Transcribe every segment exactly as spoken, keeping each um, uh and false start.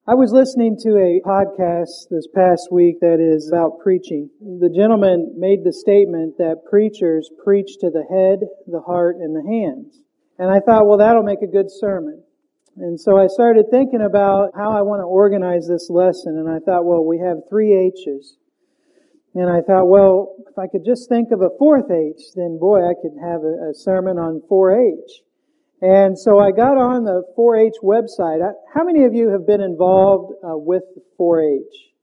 I was listening to a podcast this past week that is about preaching. The gentleman made the statement that preachers preach to the head, the heart, and the hands. And I thought, well, that'll make a good sermon. And so I started thinking about how I want to organize this lesson. And I thought, well, we have three H's. And I thought, well, if I could just think of a fourth H, then boy, I could have a, a sermon on four H. And so I got on the four H website. How many of you have been involved uh, with four H?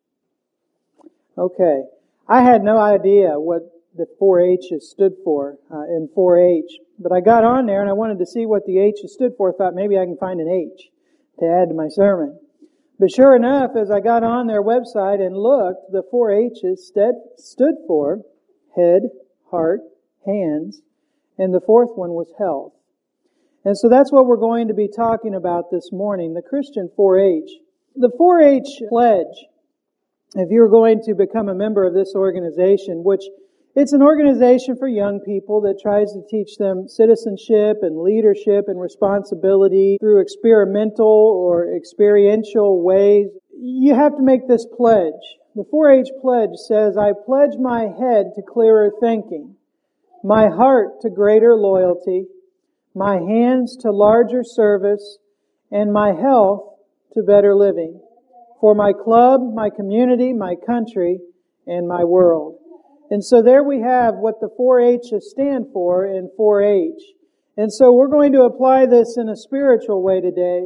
Okay. I had no idea what the four H's stood for uh, in four H. But I got on there and I wanted to see what the H's stood for. I thought maybe I can find an H to add to my sermon. But sure enough, as I got on their website and looked, the four H's stood, stood for head, heart, hands, and the fourth one was health. And so that's what we're going to be talking about this morning, the Christian four H. The four H pledge, if you're going to become a member of this organization, which it's an organization for young people that tries to teach them citizenship and leadership and responsibility through experimental or experiential ways, you have to make this pledge. The four H pledge says, I pledge my head to clearer thinking, my heart to greater loyalty, my hands to larger service, and my health to better living, for my club, my community, my country, and my world. And so there we have what the four H's stand for in four H. And so we're going to apply this in a spiritual way today.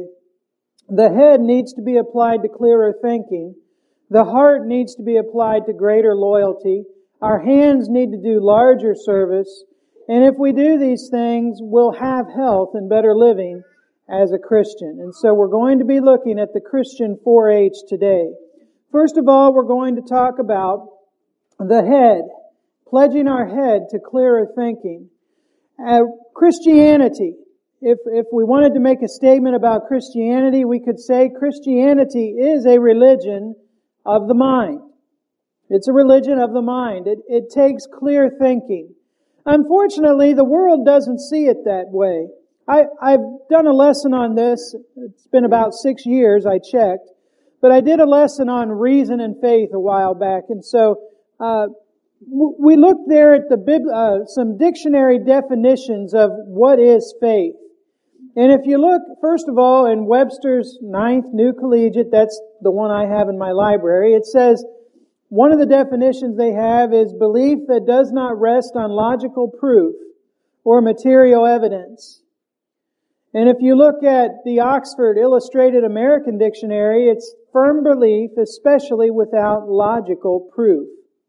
The head needs to be applied to clearer thinking. The heart needs to be applied to greater loyalty. Our hands need to do larger service. And if we do these things, we'll have health and better living as a Christian. And so we're going to be looking at the Christian four H today. First of all, we're going to talk about the head, pledging our head to clearer thinking. Uh, Christianity. If, if we wanted to make a statement about Christianity, we could say Christianity is a religion of the mind. It's a religion of the mind. It, it takes clear thinking. Unfortunately, the world doesn't see it that way. I, I've done a lesson on this. It's been about six years, I checked. But I did a lesson on reason and faith a while back. And so uh we looked there at the Bib- uh, some dictionary definitions of what is faith. And if you look, first of all, in Webster's Ninth New Collegiate, that's the one I have in my library, it says, one of the definitions they have is belief that does not rest on logical proof or material evidence. And if you look at the Oxford Illustrated American Dictionary, it's firm belief, especially without logical proof.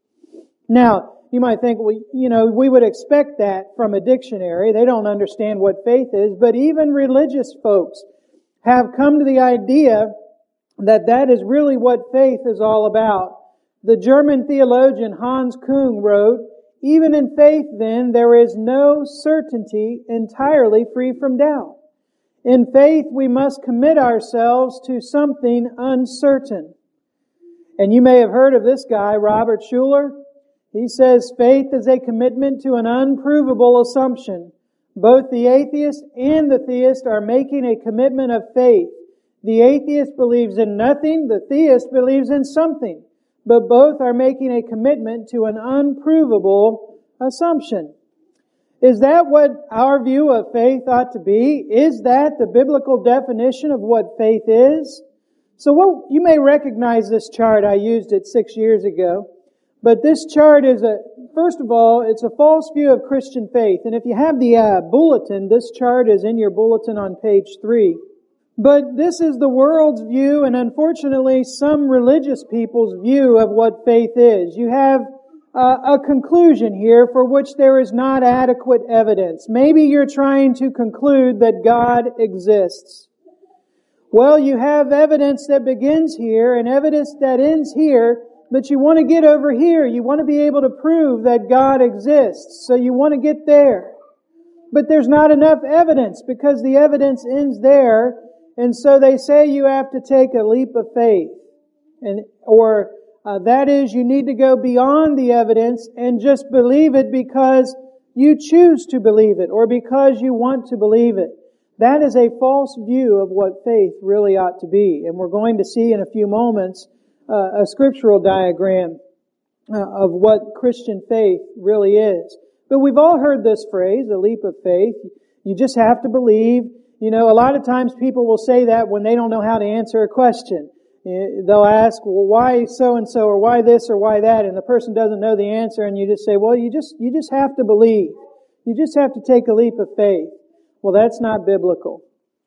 Now, you might think, well, you know, we would expect that from a dictionary. They don't understand what faith is, but even religious folks have come to the idea that that is really what faith is all about. The German theologian Hans Küng wrote, even in faith then, there is no certainty entirely free from doubt. In faith, we must commit ourselves to something uncertain. And you may have heard of this guy, Robert Schuller. He says faith is a commitment to an unprovable assumption. Both the atheist and the theist are making a commitment of faith. The atheist believes in nothing, the theist believes in something. But both are making a commitment to an unprovable assumption. Is that what our view of faith ought to be? Is that the biblical definition of what faith is? So what, you may recognize this chart. I used it six years ago. But this chart is a, first of all, it's a false view of Christian faith. And if you have the uh, bulletin, this chart is in your bulletin on page three. But this is the world's view, and unfortunately some religious people's view of what faith is. You have uh, a conclusion here for which there is not adequate evidence. Maybe you're trying to conclude that God exists. Well, you have evidence that begins here and evidence that ends here, but you want to get over here. You want to be able to prove that God exists, so you want to get there. But there's not enough evidence because the evidence ends there. And so they say you have to take a leap of faith. And, or, uh, that is, you need to go beyond the evidence and just believe it because you choose to believe it or because you want to believe it. That is a false view of what faith really ought to be. And we're going to see in a few moments uh, a scriptural diagram uh, of what Christian faith really is. But we've all heard this phrase, a leap of faith. You just have to believe. You know, a lot of times people will say that when they don't know how to answer a question. They'll ask, well, why so-and-so, or why this, or why that, and the person doesn't know the answer, and you just say, well, you just, you just have to believe. You just have to take a leap of faith. Well, that's not biblical.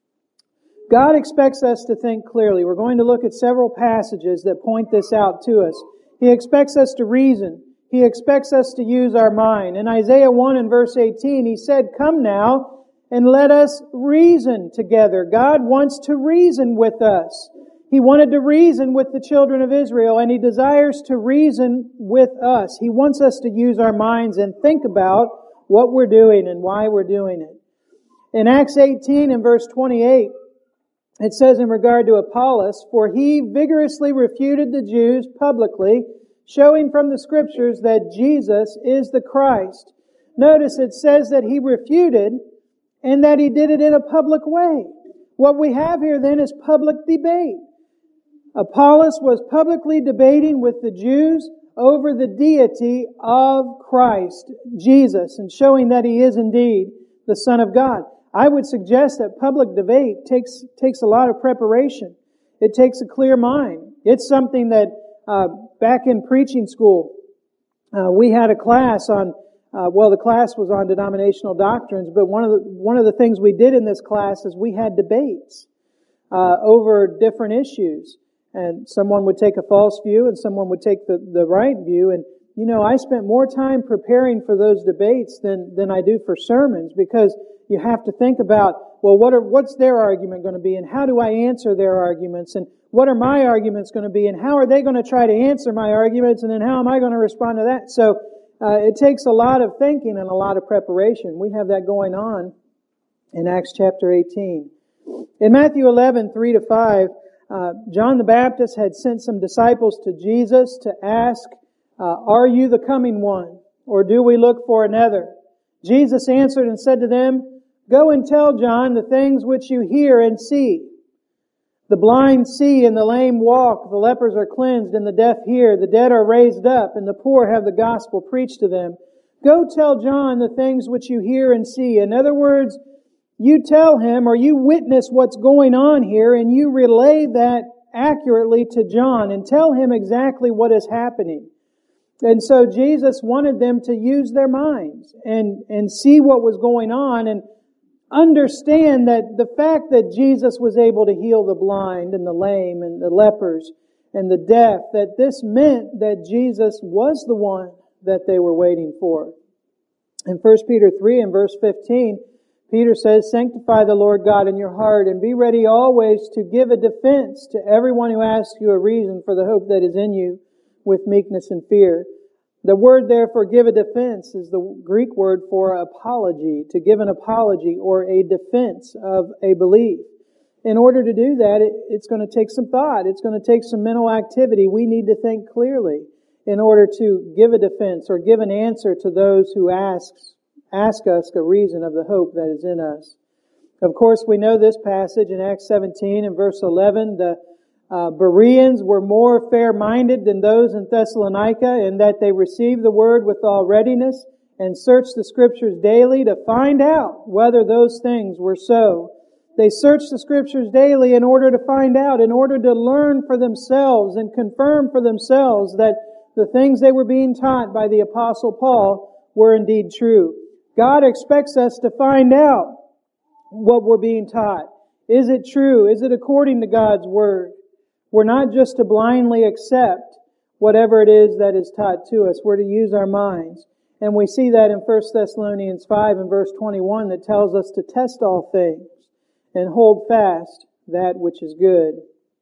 God expects us to think clearly. We're going to look at several passages that point this out to us. He expects us to reason. He expects us to use our mind. In Isaiah one and verse eighteen, He said, "Come now, and let us reason together." God wants to reason with us. He wanted to reason with the children of Israel, and He desires to reason with us. He wants us to use our minds and think about what we're doing and why we're doing it. In Acts eighteen and verse twenty-eight, it says in regard to Apollos, "For he vigorously refuted the Jews publicly, showing from the Scriptures that Jesus is the Christ." Notice it says that he refuted and that he did it in a public way. What we have here then is public debate. Apollos was publicly debating with the Jews over the deity of Christ, Jesus, and showing that He is indeed the Son of God. I would suggest that public debate takes takes a lot of preparation. It takes a clear mind. It's something that uh, back in preaching school, uh, we had a class on, uh, well, the class was on denominational doctrines, but one of the one of the things we did in this class is we had debates uh, over different issues. And someone would take a false view and someone would take the, the right view. And, you know, I spent more time preparing for those debates than, than I do for sermons, because you have to think about, well, what are, what's their argument going to be, and how do I answer their arguments, and what are my arguments going to be, and how are they going to try to answer my arguments, and then how am I going to respond to that? So, uh, it takes a lot of thinking and a lot of preparation. We have that going on in Acts chapter eighteen. In Matthew eleven, three to five, Uh, John the Baptist had sent some disciples to Jesus to ask, uh, "Are you the coming one, or do we look for another?" Jesus answered and said to them, "Go and tell John the things which you hear and see. The blind see and the lame walk, the lepers are cleansed and the deaf hear, the dead are raised up, and the poor have the gospel preached to them. Go tell John the things which you hear and see." In other words, you tell him, or you witness what's going on here, and you relay that accurately to John and tell him exactly what is happening. And so Jesus wanted them to use their minds and, and see what was going on and understand that the fact that Jesus was able to heal the blind and the lame and the lepers and the deaf, that this meant that Jesus was the one that they were waiting for. In First Peter three and verse fifteen, Peter says, "Sanctify the Lord God in your heart, and be ready always to give a defense to everyone who asks you a reason for the hope that is in you, with meekness and fear." The word there for give a defense is the Greek word for apology, to give an apology or a defense of a belief. In order to do that, it, it's going to take some thought. It's going to take some mental activity. We need to think clearly in order to give a defense or give an answer to those who asks Ask us a reason of the hope that is in us. Of course, we know this passage in Acts seventeen and verse eleven. The uh, Bereans were more fair-minded than those in Thessalonica, in that they received the word with all readiness and searched the Scriptures daily to find out whether those things were so. They searched the Scriptures daily in order to find out, in order to learn for themselves and confirm for themselves that the things they were being taught by the Apostle Paul were indeed true. God expects us to find out what we're being taught. Is it true? Is it according to God's Word? We're not just to blindly accept whatever it is that is taught to us. We're to use our minds. And we see that in First Thessalonians five and verse twenty-one, that tells us to test all things and hold fast that which is good.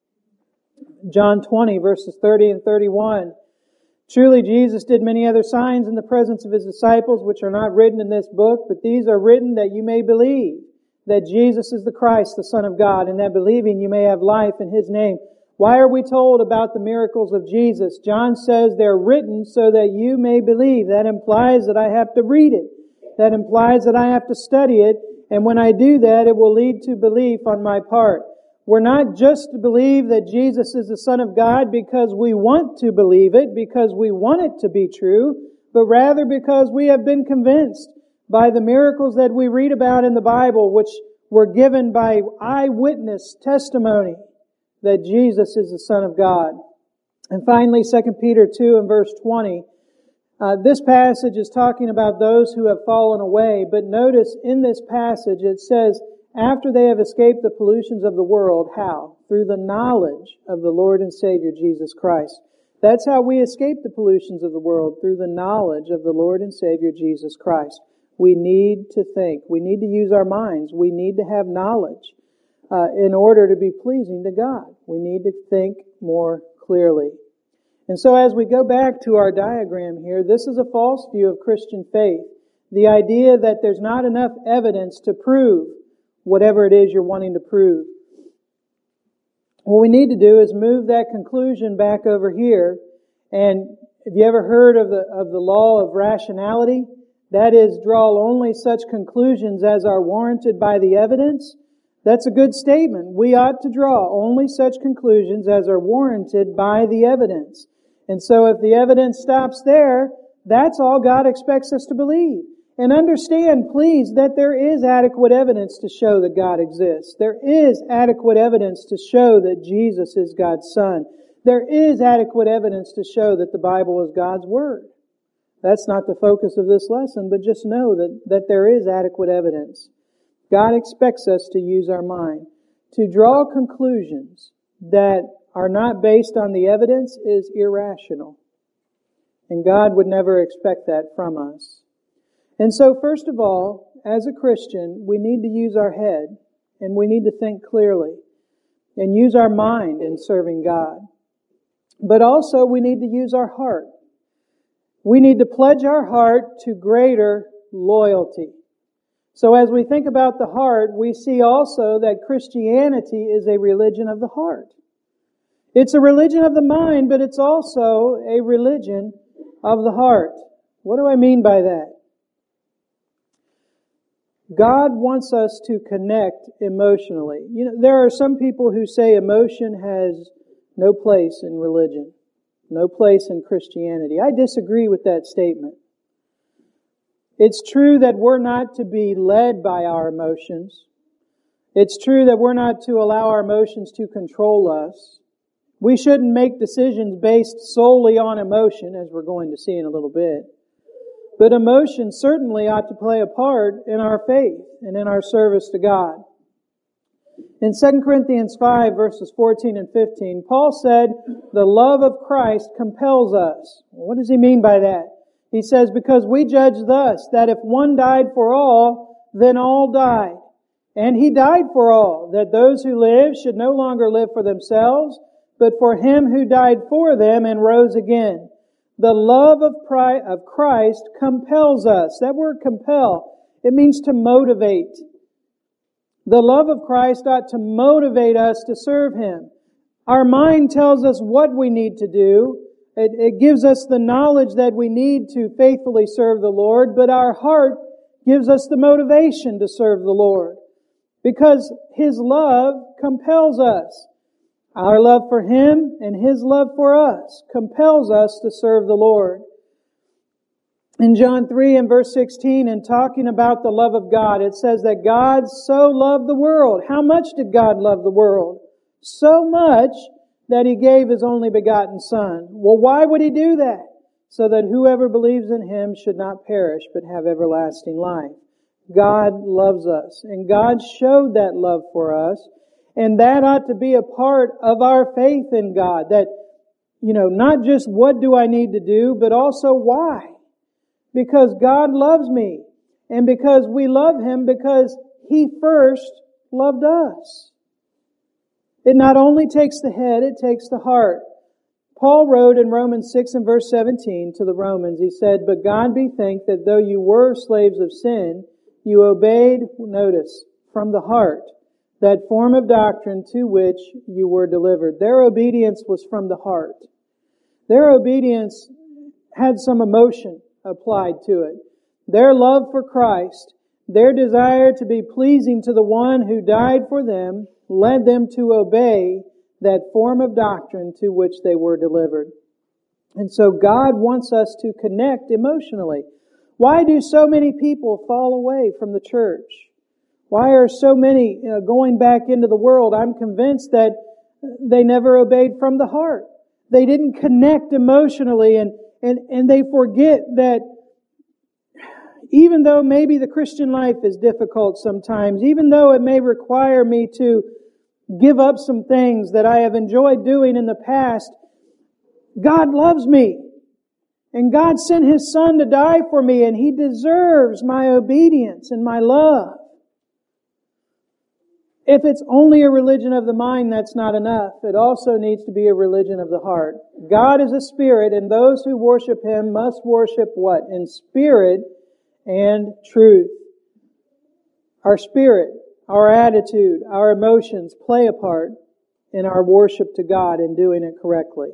John twenty verses thirty and thirty-one. "Truly Jesus did many other signs in the presence of His disciples, which are not written in this book, but these are written that you may believe that Jesus is the Christ, the Son of God, and that believing you may have life in His name." Why are we told about the miracles of Jesus? John says they're written so that you may believe. That implies that I have to read it. That implies that I have to study it. And when I do that, it will lead to belief on my part. We're not just to believe that Jesus is the Son of God because we want to believe it, because we want it to be true, but rather because we have been convinced by the miracles that we read about in the Bible, which were given by eyewitness testimony that Jesus is the Son of God. And finally, Second Peter two and verse twenty. Uh, this passage is talking about those who have fallen away, but notice in this passage it says, after they have escaped the pollutions of the world, how? Through the knowledge of the Lord and Savior Jesus Christ. That's how we escape the pollutions of the world, through the knowledge of the Lord and Savior Jesus Christ. We need to think. We need to use our minds. We need to have knowledge uh, in order to be pleasing to God. We need to think more clearly. And so as we go back to our diagram here, this is a false view of Christian faith. The idea that there's not enough evidence to prove whatever it is you're wanting to prove. What we need to do is move that conclusion back over here. And have you ever heard of the, of the law of rationality? That is, draw only such conclusions as are warranted by the evidence. That's a good statement. We ought to draw only such conclusions as are warranted by the evidence. And so if the evidence stops there, that's all God expects us to believe. And understand, please, that there is adequate evidence to show that God exists. There is adequate evidence to show that Jesus is God's Son. There is adequate evidence to show that the Bible is God's Word. That's not the focus of this lesson, but just know that, that there is adequate evidence. God expects us to use our mind. To draw conclusions that are not based on the evidence is irrational. And God would never expect that from us. And so, first of all, as a Christian, we need to use our head, and we need to think clearly, and use our mind in serving God. But also, we need to use our heart. We need to pledge our heart to greater loyalty. So as we think about the heart, we see also that Christianity is a religion of the heart. It's a religion of the mind, but it's also a religion of the heart. What do I mean by that? God wants us to connect emotionally. You know, there are some people who say emotion has no place in religion, no place in Christianity. I disagree with that statement. It's true that we're not to be led by our emotions. It's true that we're not to allow our emotions to control us. We shouldn't make decisions based solely on emotion, as we're going to see in a little bit. But emotion certainly ought to play a part in our faith and in our service to God. In Second Corinthians five, verses fourteen and fifteen, Paul said, the love of Christ compels us. What does he mean by that? He says, because we judge thus, that if one died for all, then all died. And He died for all, that those who live should no longer live for themselves, but for Him who died for them and rose again. The love of Christ compels us. That word compel, it means to motivate. The love of Christ ought to motivate us to serve Him. Our mind tells us what we need to do. It, it gives us the knowledge that we need to faithfully serve the Lord, but our heart gives us the motivation to serve the Lord. Because His love compels us. Our love for Him and His love for us compels us to serve the Lord. In John three and verse sixteen, in talking about the love of God, it says that God so loved the world. How much did God love the world? So much that He gave His only begotten Son. Well, why would He do that? So that whoever believes in Him should not perish, but have everlasting life. God loves us, and God showed that love for us. And that ought to be a part of our faith in God. That, you know, not just what do I need to do, but also why. Because God loves me. And because we love Him because He first loved us. It not only takes the head, it takes the heart. Paul wrote in Romans six and verse seventeen to the Romans, he said, but God be thanked that though you were slaves of sin, you obeyed, notice, from the heart, that form of doctrine to which you were delivered. Their obedience was from the heart. Their obedience had some emotion applied to it. Their love for Christ Their desire to be pleasing to the one who died for them led them to obey that form of doctrine to which they were delivered. And so God wants us to connect emotionally. Why do so many people fall away from the church? Why are so many uh, going back into the world? I'm convinced that they never obeyed from the heart. They didn't connect emotionally, and, and, and they forget that even though maybe the Christian life is difficult sometimes, even though it may require me to give up some things that I have enjoyed doing in the past, God loves me. And God sent His Son to die for me, and He deserves my obedience and my love. If it's only a religion of the mind, that's not enough. It also needs to be a religion of the heart. God is a spirit, and those who worship Him must worship what? In spirit and truth. Our spirit, our attitude, our emotions play a part in our worship to God and doing it correctly.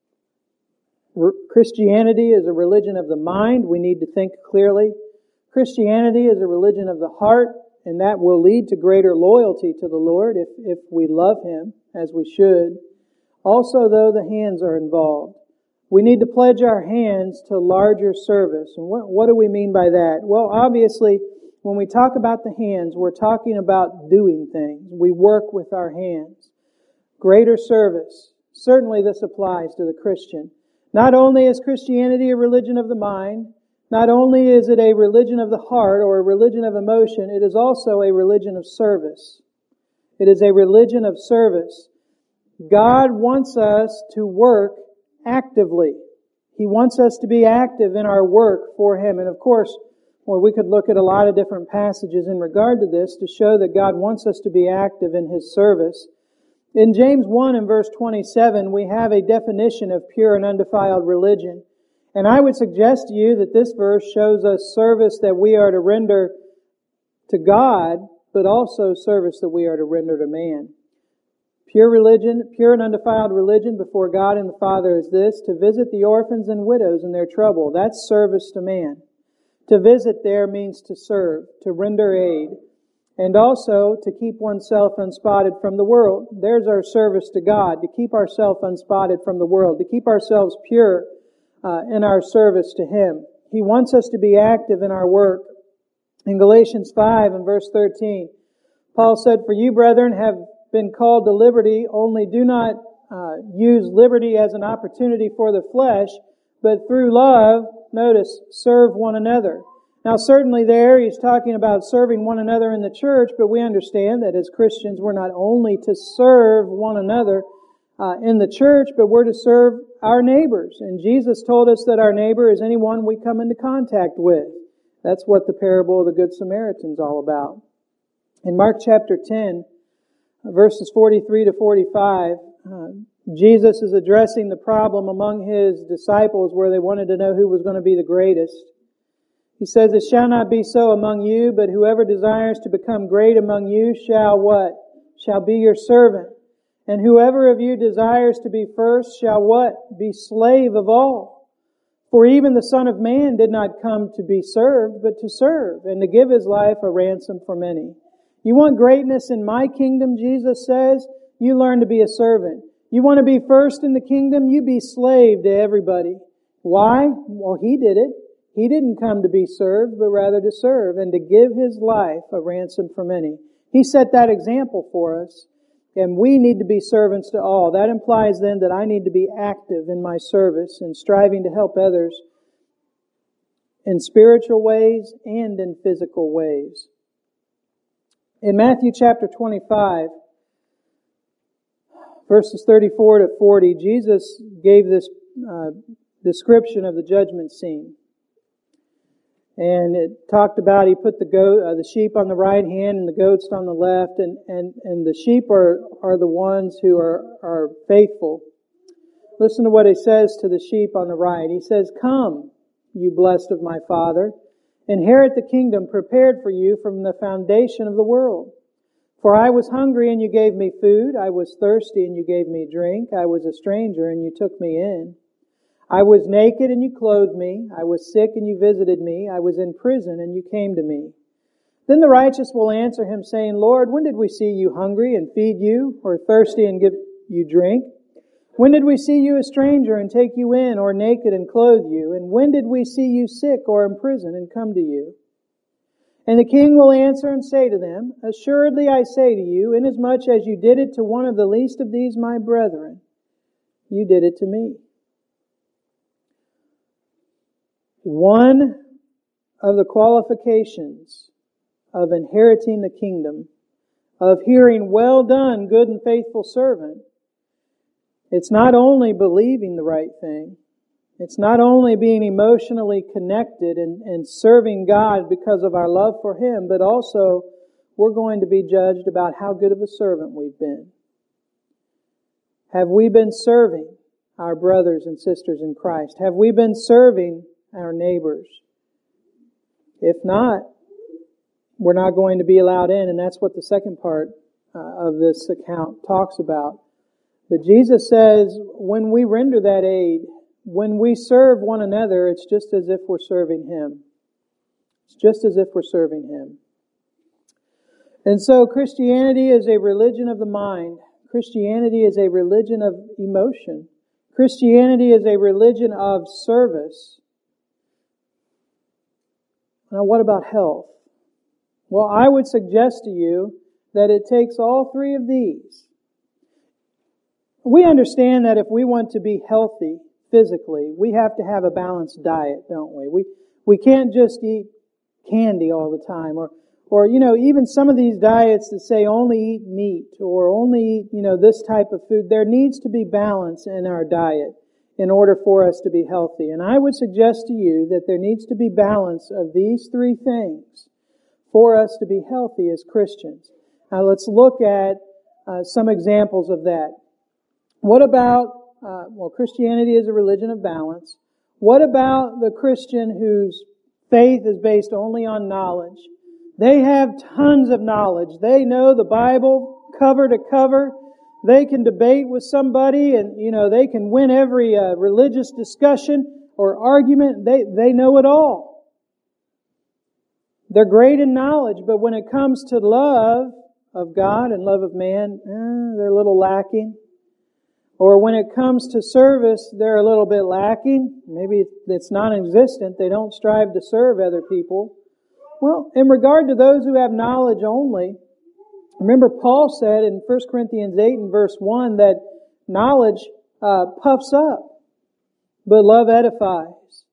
Christianity is a religion of the mind. We need to think clearly. Christianity is a religion of the heart, and that will lead to greater loyalty to the Lord if, if we love Him, as we should. Also, though, the hands are involved. We need to pledge our hands to larger service. And what, what do we mean by that? Well, obviously, when we talk about the hands, we're talking about doing things. We work with our hands. Greater service. Certainly this applies to the Christian. Not only is Christianity a religion of the mind, not only is it a religion of the heart or a religion of emotion, it is also a religion of service. It is a religion of service. God wants us to work actively. He wants us to be active in our work for Him. And of course, well, we could look at a lot of different passages in regard to this to show that God wants us to be active in His service. In James one and verse twenty-seven, we have a definition of pure and undefiled religion. And I would suggest to you that this verse shows us service that we are to render to God, but also service that we are to render to man. Pure religion, pure and undefiled religion before God and the Father is this: to visit the orphans and widows in their trouble. That's service to man. To visit there means to serve, to render aid, and also to keep oneself unspotted from the world. There's our service to God, to keep ourselves unspotted from the world, to keep ourselves pure uh, in our service to Him. He wants us to be active in our work. In Galatians five and verse thirteen, Paul said, "For you, brethren, have been called to liberty, only do not uh, use liberty as an opportunity for the flesh, but through love," notice, "serve one another." Now certainly there he's talking about serving one another in the church, but we understand that as Christians we're not only to serve one another uh, in the church, but we're to serve our neighbors. And Jesus told us that our neighbor is anyone we come into contact with. That's what the parable of the Good Samaritan is all about. In Mark chapter ten, verses forty-three to forty-five, uh, Jesus is addressing the problem among His disciples where they wanted to know who was going to be the greatest. He says, "It shall not be so among you, but whoever desires to become great among you shall" what? "Shall be your servant. And whoever of you desires to be first shall" what? "Be slave of all. For even the Son of Man did not come to be served, but to serve, and to give His life a ransom for many." You want greatness in my kingdom, Jesus says, you learn to be a servant. You want to be first in the kingdom, you be slave to everybody. Why? Well, He did it. He didn't come to be served, but rather to serve and to give His life a ransom for many. He set that example for us, and we need to be servants to all. That implies then that I need to be active in my service and striving to help others in spiritual ways and in physical ways. In Matthew chapter twenty-five, verses thirty-four to forty, Jesus gave this uh, description of the judgment scene. And it talked about He put the goat, uh, the sheep on the right hand and the goats on the left, and, and, and the sheep are, are the ones who are, are faithful. Listen to what He says to the sheep on the right. He says, "Come, you blessed of my Father, inherit the kingdom prepared for you from the foundation of the world. For I was hungry and you gave me food. I was thirsty and you gave me drink. I was a stranger and you took me in. I was naked and you clothed me. I was sick and you visited me. I was in prison and you came to me. Then the righteous will answer him, saying, Lord, when did we see you hungry and feed you, or thirsty and give you drink? When did we see you a stranger and take you in, or naked and clothe you? And when did we see you sick or in prison and come to you? And the king will answer and say to them, Assuredly I say to you, inasmuch as you did it to one of the least of these my brethren, you did it to me. One of the qualifications of inheriting the kingdom, of hearing, well done, good and faithful servant, it's not only believing the right thing, it's not only being emotionally connected and, and serving God because of our love for Him, but also we're going to be judged about how good of a servant we've been. Have we been serving our brothers and sisters in Christ? Have we been serving our neighbors? If not, we're not going to be allowed in, and that's what the second part uh, of this account talks about. But Jesus says, when we render that aid, when we serve one another, it's just as if we're serving Him. It's just as if we're serving Him. And so Christianity is a religion of the mind. Christianity is a religion of emotion. Christianity is a religion of service. Now, what about health? Well, I would suggest to you that it takes all three of these. We understand that if we want to be healthy physically, we have to have a balanced diet, don't we? We we can't just eat candy all the time, or or you know, even some of these diets that say only eat meat or only eat, you know, this type of food. There needs to be balance in our diet in order for us to be healthy. And I would suggest to you that there needs to be balance of these three things for us to be healthy as Christians. Now let's look at uh, some examples of that. What about, uh, well, Christianity is a religion of balance. What about the Christian whose faith is based only on knowledge? They have tons of knowledge. They know the Bible cover to cover. They can debate with somebody and, you know, they can win every uh, religious discussion or argument. They, they know it all. They're great in knowledge, but when it comes to love of God and love of man, eh, they're a little lacking. Or when it comes to service, they're a little bit lacking. Maybe it's non-existent. They don't strive to serve other people. Well, in regard to those who have knowledge only, remember Paul said in First Corinthians eight and verse one that knowledge uh, puffs up, but love edifies.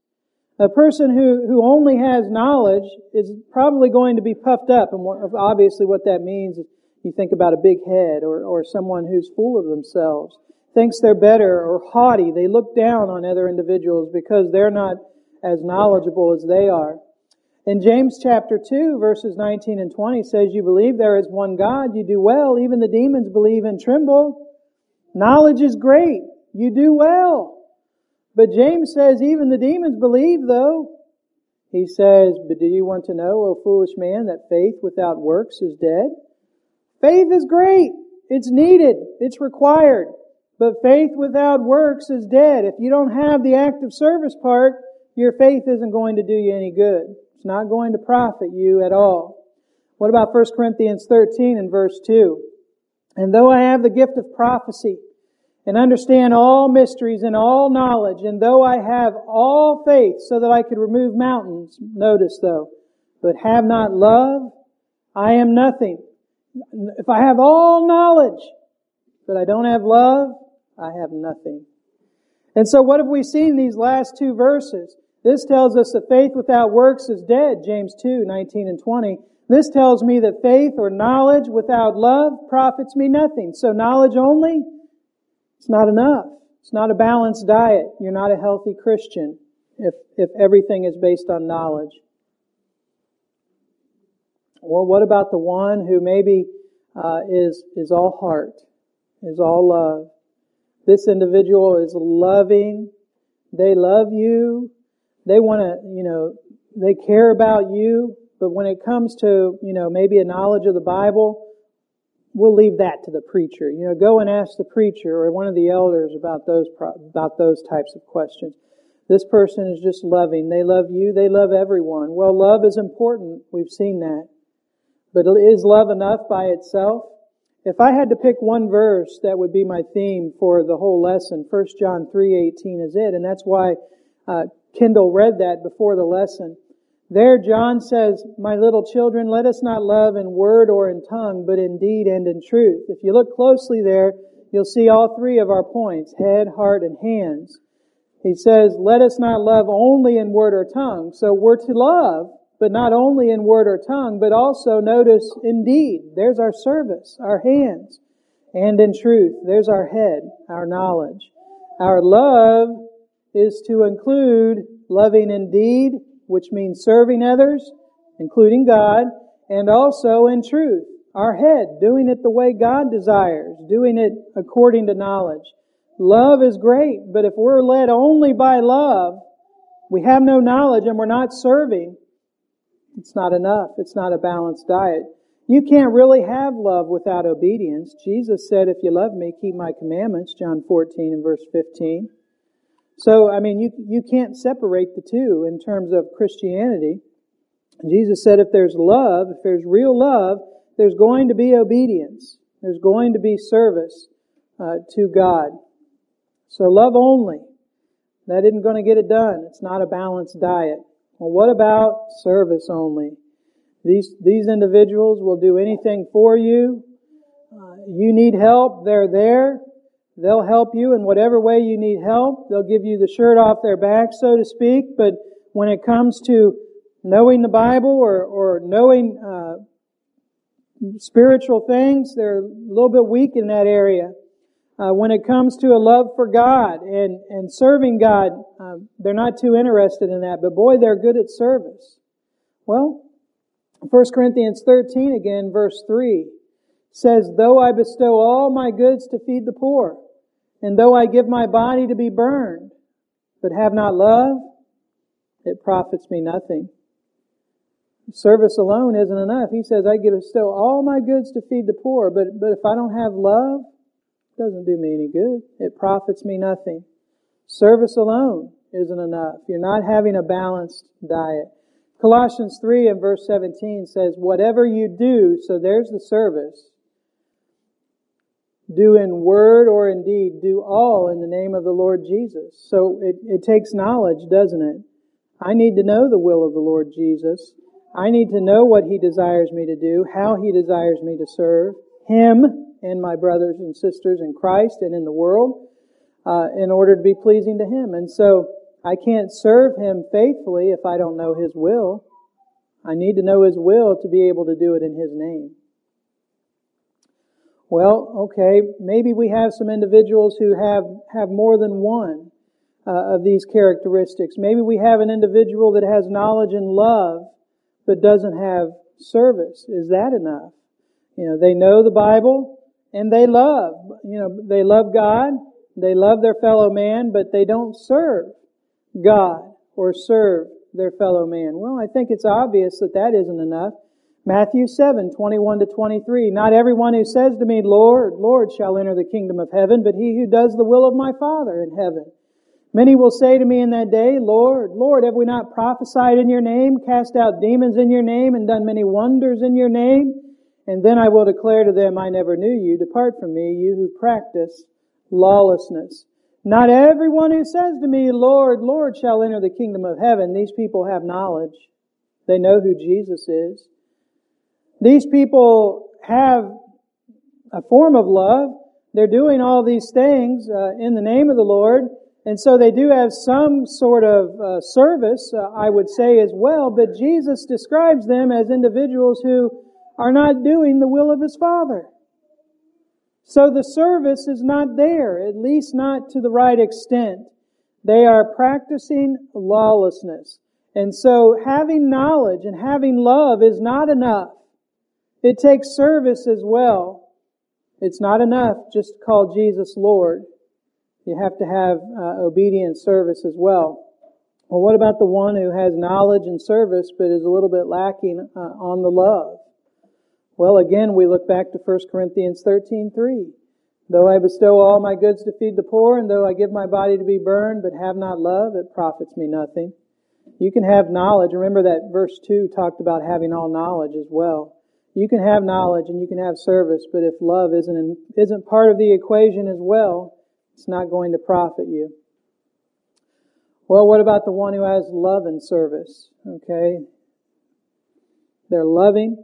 A person who, who only has knowledge is probably going to be puffed up. And obviously what that means is you think about a big head or, or someone who's full of themselves, thinks they're better or haughty. They look down on other individuals because they're not as knowledgeable as they are. In James chapter two, verses nineteen and twenty says, you believe there is one God, you do well. Even the demons believe and tremble. Knowledge is great. You do well. But James says, even the demons believe, though. He says, but do you want to know, O foolish man, that faith without works is dead? Faith is great. It's needed. It's required. But faith without works is dead. If you don't have the active service part, your faith isn't going to do you any good. It's not going to profit you at all. What about First Corinthians thirteen and verse two? And though I have the gift of prophecy, and understand all mysteries and all knowledge, and though I have all faith so that I could remove mountains, notice though, but have not love, I am nothing. If I have all knowledge, but I don't have love, I have nothing. And so what have we seen in these last two verses? This tells us that faith without works is dead, James two, nineteen and twenty. This tells me that faith or knowledge without love profits me nothing. So knowledge only, it's not enough. It's not a balanced diet. You're not a healthy Christian if, if everything is based on knowledge. Well, what about the one who maybe uh, is is all heart, is all love? This individual is loving. They love you. They want to, you know, they care about you. But when it comes to, you know, maybe a knowledge of the Bible, we'll leave that to the preacher. You know, go and ask the preacher or one of the elders about those about those types of questions. This person is just loving. They love you. They love everyone. Well, love is important. We've seen that. But is love enough by itself? If I had to pick one verse that would be my theme for the whole lesson, First John three eighteen is it. And that's why uh, Kendall read that before the lesson. There John says, "My little children, let us not love in word or in tongue, but in deed and in truth." If you look closely there, you'll see all three of our points, head, heart, and hands. He says, let us not love only in word or tongue. So we're to love, but not only in word or tongue, but also notice in deed. There's our service, our hands. And in truth, there's our head, our knowledge. Our love is to include loving in deed, which means serving others, including God, and also in truth. Our head, doing it the way God desires, doing it according to knowledge. Love is great, but if we're led only by love, we have no knowledge and we're not serving, it's not enough. It's not a balanced diet. You can't really have love without obedience. Jesus said, if you love me, keep my commandments, John fourteen and verse fifteen. So, I mean, you, you can't separate the two in terms of Christianity. Jesus said if there's love, if there's real love, there's going to be obedience. There's going to be service uh, to God. So love only. That isn't going to get it done. It's not a balanced diet. Well, what about service only? These, these individuals will do anything for you. Uh, you need help, they're there. They'll help you in whatever way you need help. They'll give you the shirt off their back, so to speak. But when it comes to knowing the Bible or, or knowing uh, spiritual things, they're a little bit weak in that area. Uh, when it comes to a love for God and, and serving God, uh, they're not too interested in that. But boy, they're good at service. Well, First Corinthians thirteen again, verse three, says, though I bestow all my goods to feed the poor, and though I give my body to be burned, but have not love, it profits me nothing. Service alone isn't enough. He says, I give bestow all my goods to feed the poor, but, but if I don't have love, it doesn't do me any good. It profits me nothing. Service alone isn't enough. You're not having a balanced diet. Colossians three and verse seventeen says, whatever you do, so there's the service, do in word or in deed, do all in the name of the Lord Jesus. So it, it takes knowledge, doesn't it? I need to know the will of the Lord Jesus. I need to know what He desires me to do, how He desires me to serve Him and my brothers and sisters in Christ and in the world, uh, in order to be pleasing to Him. And so I can't serve Him faithfully if I don't know His will. I need to know His will to be able to do it in His name. Well, okay, maybe we have some individuals who have, have more than one uh, of these characteristics. Maybe we have an individual that has knowledge and love, but doesn't have service. Is that enough? You know, they know the Bible and they love. You know, they love God, they love their fellow man, but they don't serve God or serve their fellow man. Well, I think it's obvious that that isn't enough. Matthew seven, twenty-one to twenty-three. Not everyone who says to me, Lord, Lord, shall enter the kingdom of heaven, but he who does the will of my Father in heaven. Many will say to me in that day, Lord, Lord, have we not prophesied in your name, cast out demons in your name, and done many wonders in your name? And then I will declare to them, I never knew you. Depart from me, you who practice lawlessness. Not everyone who says to me, Lord, Lord, shall enter the kingdom of heaven. These people have knowledge. They know who Jesus is. These people have a form of love. They're doing all these things uh, in the name of the Lord. And so they do have some sort of uh, service, uh, I would say as well. But Jesus describes them as individuals who are not doing the will of His Father. So the service is not there, at least not to the right extent. They are practicing lawlessness. And so having knowledge and having love is not enough. It takes service as well. It's not enough just to call Jesus Lord. You have to have uh, obedient service as well. Well, what about the one who has knowledge and service but is a little bit lacking uh, on the love? Well, again, we look back to First Corinthians thirteen three. Though I bestow all my goods to feed the poor, and though I give my body to be burned, but have not love, it profits me nothing. You can have knowledge. Remember that verse two talked about having all knowledge as well. You can have knowledge and you can have service, but if love isn't in, isn't part of the equation as well, it's not going to profit you. Well, what about the one who has love and service? Okay. They're loving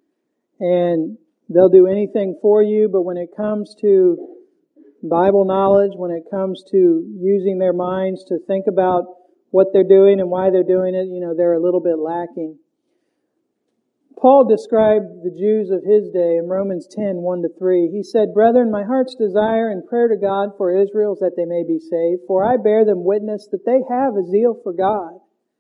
and they'll do anything for you, but when it comes to Bible knowledge, when it comes to using their minds to think about what they're doing and why they're doing it, you know, they're a little bit lacking. Paul described the Jews of his day in Romans ten, one to three. He said, "Brethren, my heart's desire and prayer to God for Israel is that they may be saved. For I bear them witness that they have a zeal for God."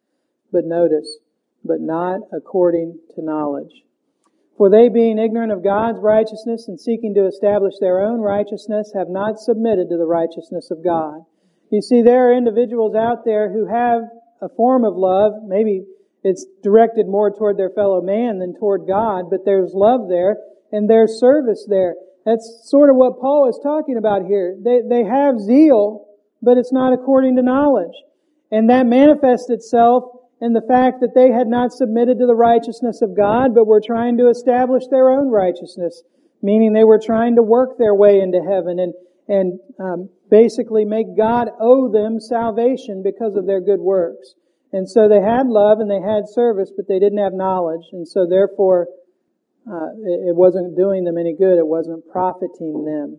But notice, but not according to knowledge. "For they, being ignorant of God's righteousness and seeking to establish their own righteousness, have not submitted to the righteousness of God." You see, there are individuals out there who have a form of love. Maybe it's directed more toward their fellow man than toward God, but there's love there and there's service there. That's sort of what Paul is talking about here. They, they have zeal, but it's not according to knowledge. And that manifests itself in the fact that they had not submitted to the righteousness of God, but were trying to establish their own righteousness, meaning they were trying to work their way into heaven and, and um, basically make God owe them salvation because of their good works. And so they had love and they had service, but they didn't have knowledge. And so therefore, uh, it, it wasn't doing them any good. It wasn't profiting them.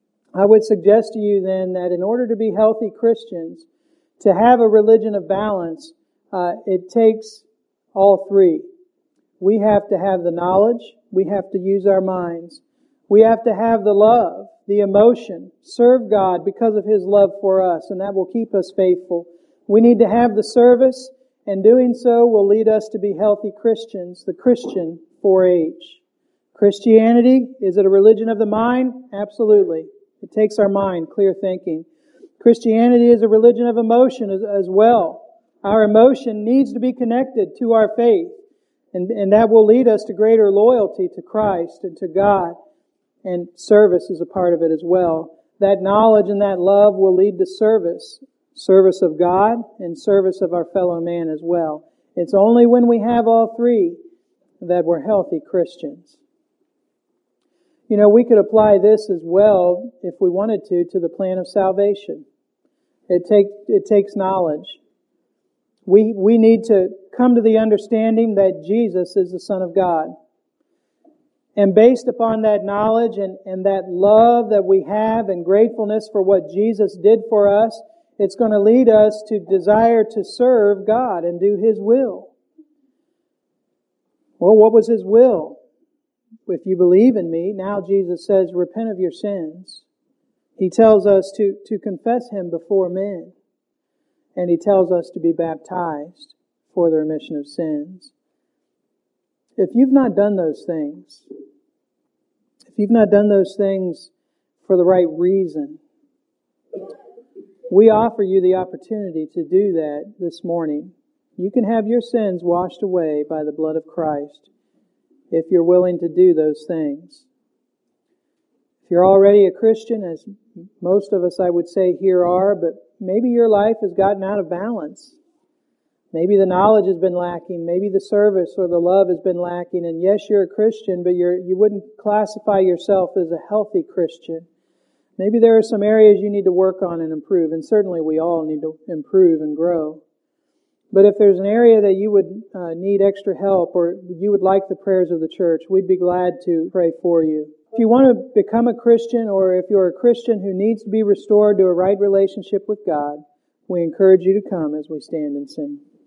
I would suggest to you then that in order to be healthy Christians, to have a religion of balance, uh, it takes all three. We have to have the knowledge. We have to use our minds. We have to have the love, the emotion, serve God because of His love for us, and that will keep us faithful. We need to have the service, and doing so will lead us to be healthy Christians, the Christian four H. Christianity, is it a religion of the mind? Absolutely. It takes our mind, clear thinking. Christianity is a religion of emotion as, as well. Our emotion needs to be connected to our faith, and, and that will lead us to greater loyalty to Christ and to God, and service is a part of it as well. That knowledge and that love will lead to service. Service of God and service of our fellow man as well. It's only when we have all three that we're healthy Christians. You know, we could apply this as well, if we wanted to, to the plan of salvation. It take, it takes knowledge. We, we need to come to the understanding that Jesus is the Son of God. And based upon that knowledge and, and that love that we have and gratefulness for what Jesus did for us, it's going to lead us to desire to serve God and do His will. Well, what was His will? If you believe in me, now Jesus says, repent of your sins. He tells us to, to confess Him before men. And He tells us to be baptized for the remission of sins. If you've not done those things, if you've not done those things for the right reason, we offer you the opportunity to do that this morning. You can have your sins washed away by the blood of Christ if you're willing to do those things. If you're already a Christian, as most of us I would say here are, but maybe your life has gotten out of balance. Maybe the knowledge has been lacking. Maybe the service or the love has been lacking. And yes, you're a Christian, but you're, you wouldn't classify yourself as a healthy Christian. Maybe there are some areas you need to work on and improve, and certainly we all need to improve and grow. But if there's an area that you would uh, need extra help, or you would like the prayers of the church, we'd be glad to pray for you. If you want to become a Christian, or if you're a Christian who needs to be restored to a right relationship with God, we encourage you to come as we stand and sing.